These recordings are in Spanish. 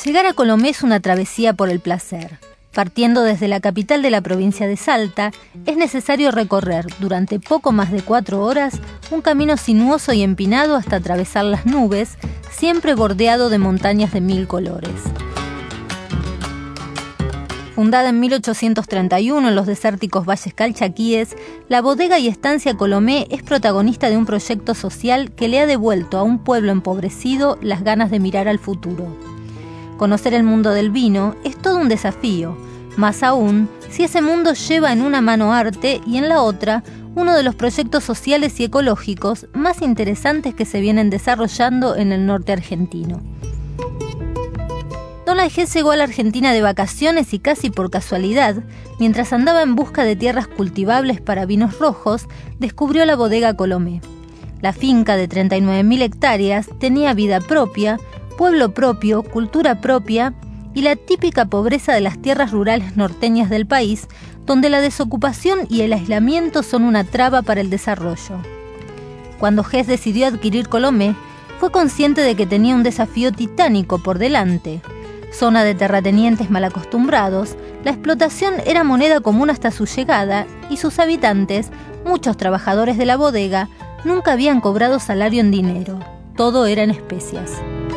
Llegar a Colomé es una travesía por el placer. Partiendo desde la capital de la provincia de Salta, es necesario recorrer, durante poco más de 4 horas, un camino sinuoso y empinado hasta atravesar las nubes, siempre bordeado de montañas de 1000 colores. Fundada en 1831 en los desérticos valles calchaquíes, la bodega y estancia Colomé es protagonista de un proyecto social que le ha devuelto a un pueblo empobrecido las ganas de mirar al futuro. Conocer el mundo del vino es todo un desafío, más aún si ese mundo lleva en una mano arte y en la otra uno de los proyectos sociales y ecológicos más interesantes que se vienen desarrollando en el norte argentino. Donald Hess llegó a la Argentina de vacaciones y casi por casualidad, mientras andaba en busca de tierras cultivables para vinos rojos, descubrió la bodega Colomé. La finca de 39.000 hectáreas tenía vida propia, pueblo propio, cultura propia y la típica pobreza de las tierras rurales norteñas del país, donde la desocupación y el aislamiento son una traba para el desarrollo. Cuando Hess decidió adquirir Colomé, fue consciente de que tenía un desafío titánico por delante. Zona de terratenientes mal acostumbrados, la explotación era moneda común hasta su llegada y sus habitantes, muchos trabajadores de la bodega, nunca habían cobrado salario en dinero. Todo era en especias.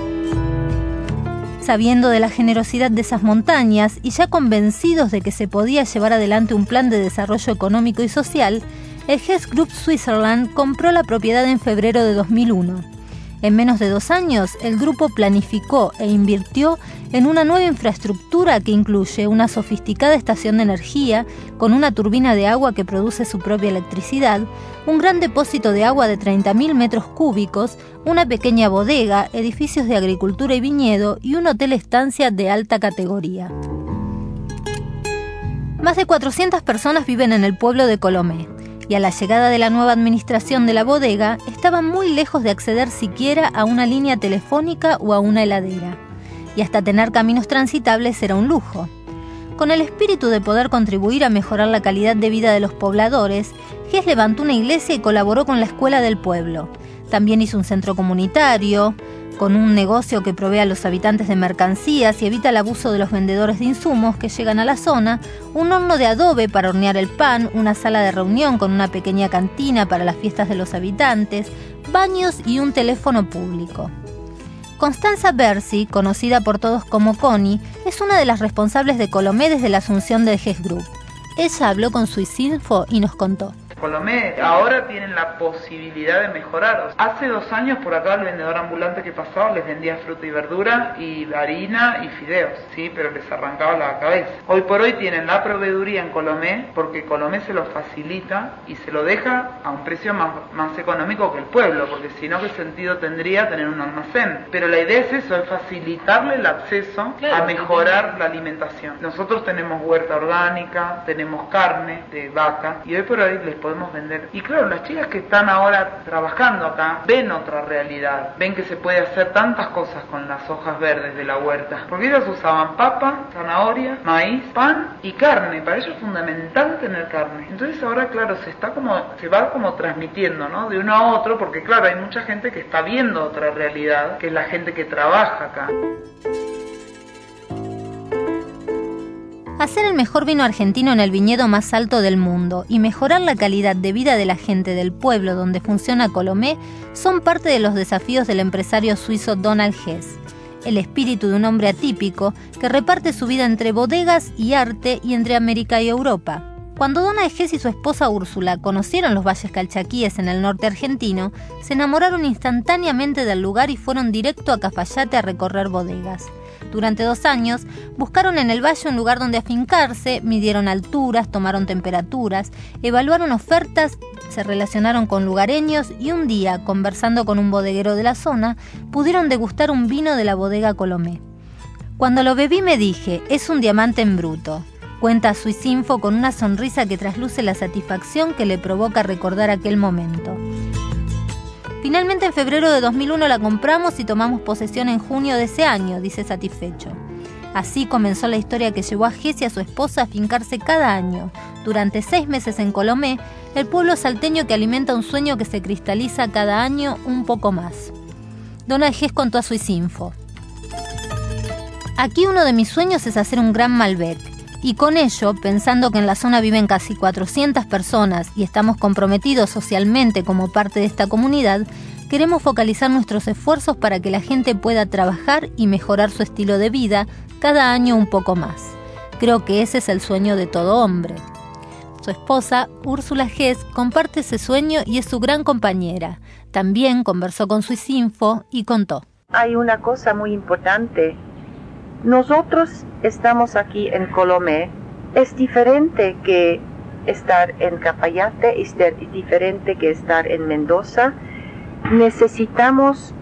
Sabiendo de la generosidad de esas montañas y ya convencidos de que se podía llevar adelante un plan de desarrollo económico y social, el Hess Group Switzerland compró la propiedad en febrero de 2001. En menos de 2 años, el grupo planificó e invirtió en una nueva infraestructura que incluye una sofisticada estación de energía con una turbina de agua que produce su propia electricidad, un gran depósito de agua de 30.000 metros cúbicos, una pequeña bodega, edificios de agricultura y viñedo y un hotel estancia de alta categoría. Más de 400 personas viven en el pueblo de Colomé. Y a la llegada de la nueva administración de la bodega, estaban muy lejos de acceder siquiera a una línea telefónica o a una heladera. Y hasta tener caminos transitables era un lujo. Con el espíritu de poder contribuir a mejorar la calidad de vida de los pobladores, Hess levantó una iglesia y colaboró con la escuela del pueblo. También hizo un centro comunitario, con un negocio que provee a los habitantes de mercancías y evita el abuso de los vendedores de insumos que llegan a la zona, un horno de adobe para hornear el pan, una sala de reunión con una pequeña cantina para las fiestas de los habitantes, baños y un teléfono público. Constanza Berzi, conocida por todos como Connie, es una de las responsables de Colomé desde la asunción del Hess Group. Ella habló con Swissinfo y nos contó. Colomé ahora tienen la posibilidad de mejorar. Hace 2 años por acá el vendedor ambulante que pasaba les vendía fruta y verdura y harina y fideos, sí, pero les arrancaba la cabeza. Hoy por hoy tienen la proveeduría en Colomé porque Colomé se lo facilita y se lo deja a un precio más económico que el pueblo, porque si no, ¿qué sentido tendría tener un almacén? Pero la idea es eso, es facilitarle el acceso a mejorar la alimentación. Nosotros tenemos huerta orgánica, tenemos carne de vaca y hoy por hoy les podemos vender. Y claro, las chicas que están ahora trabajando acá ven otra realidad, ven que se puede hacer tantas cosas con las hojas verdes de la huerta, porque ellas usaban papa, zanahoria, maíz, pan y carne. Para ellos es fundamental tener carne. Entonces ahora, claro, se va como transmitiendo, ¿no? De uno a otro, porque claro, hay mucha gente que está viendo otra realidad, que es la gente que trabaja acá. Hacer el mejor vino argentino en el viñedo más alto del mundo y mejorar la calidad de vida de la gente del pueblo donde funciona Colomé son parte de los desafíos del empresario suizo Donald Hess. El espíritu de un hombre atípico que reparte su vida entre bodegas y arte y entre América y Europa. Cuando Donald Hess y su esposa Úrsula conocieron los valles calchaquíes en el norte argentino, se enamoraron instantáneamente del lugar y fueron directo a Cafayate a recorrer bodegas. Durante 2 años, buscaron en el valle un lugar donde afincarse, midieron alturas, tomaron temperaturas, evaluaron ofertas, se relacionaron con lugareños y un día, conversando con un bodeguero de la zona, pudieron degustar un vino de la bodega Colomé. Cuando lo bebí me dije, es un diamante en bruto. Cuenta Swissinfo con una sonrisa que trasluce la satisfacción que le provoca recordar aquel momento. Finalmente en febrero de 2001 la compramos y tomamos posesión en junio de ese año, dice satisfecho. Así comenzó la historia que llevó a Hess y a su esposa a fincarse cada año, durante 6 meses en Colomé, el pueblo salteño que alimenta un sueño que se cristaliza cada año un poco más. Donald Hess contó a Swissinfo. Aquí uno de mis sueños es hacer un gran Malbec. Y con ello, pensando que en la zona viven casi 400 personas y estamos comprometidos socialmente como parte de esta comunidad, queremos focalizar nuestros esfuerzos para que la gente pueda trabajar y mejorar su estilo de vida cada año un poco más. Creo que ese es el sueño de todo hombre. Su esposa, Úrsula Hess, comparte ese sueño y es su gran compañera. También conversó con Suisinfo y contó. Hay una cosa muy importante. Nosotros estamos aquí en Colomé. Es diferente que estar en Cafayate, es diferente que estar en Mendoza. Necesitamos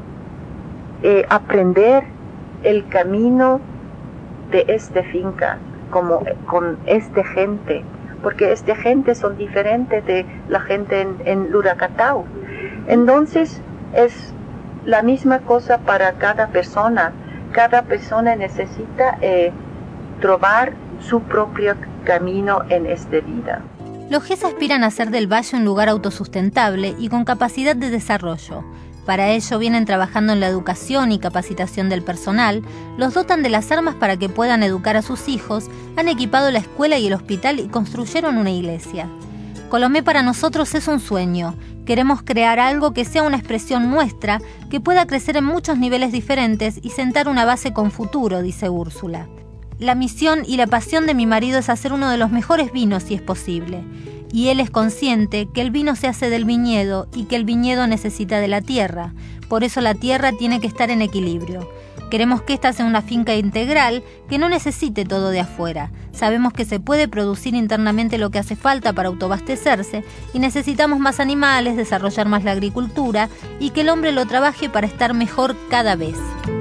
aprender el camino de esta finca, como con esta gente, porque esta gente son diferentes de la gente en Luracatao. Entonces es la misma cosa para cada persona. Cada persona necesita trobar su propio camino en esta vida. Los Hess aspiran a hacer del valle un lugar autosustentable y con capacidad de desarrollo. Para ello vienen trabajando en la educación y capacitación del personal, los dotan de las armas para que puedan educar a sus hijos, han equipado la escuela y el hospital y construyeron una iglesia. Colomé para nosotros es un sueño. Queremos crear algo que sea una expresión nuestra, que pueda crecer en muchos niveles diferentes y sentar una base con futuro, dice Úrsula. La misión y la pasión de mi marido es hacer uno de los mejores vinos si es posible. Y él es consciente que el vino se hace del viñedo y que el viñedo necesita de la tierra. Por eso la tierra tiene que estar en equilibrio. Queremos que esta sea una finca integral que no necesite todo de afuera. Sabemos que se puede producir internamente lo que hace falta para autoabastecerse y necesitamos más animales, desarrollar más la agricultura y que el hombre lo trabaje para estar mejor cada vez.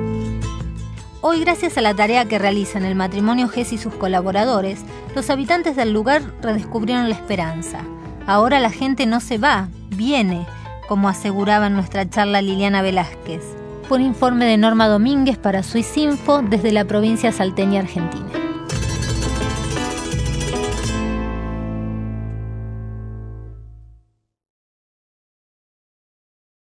Hoy, gracias a la tarea que realizan el matrimonio Hess y sus colaboradores, los habitantes del lugar redescubrieron la esperanza. Ahora la gente no se va, viene, como aseguraba en nuestra charla Liliana Velázquez. Fue un informe de Norma Domínguez para Suisinfo desde la provincia salteña argentina.